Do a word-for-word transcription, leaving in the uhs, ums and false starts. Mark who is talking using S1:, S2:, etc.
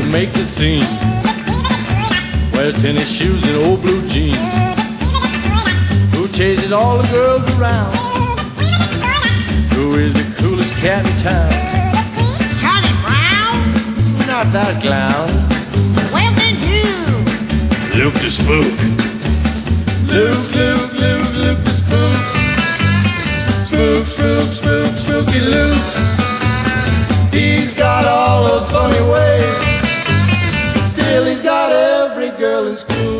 S1: make the scene. Wears tennis shoes and old blue jeans. Who chases all the girls around? Who is the coolest cat in town?
S2: Charlie Brown?
S1: Not that clown.
S2: Well then who?
S1: Luke the Spook. Luke, Luke, Luke, Luke the Spook. Spook, spook, spook, spooky Luke. He's got all those funny ways. Still he's got every girl in school.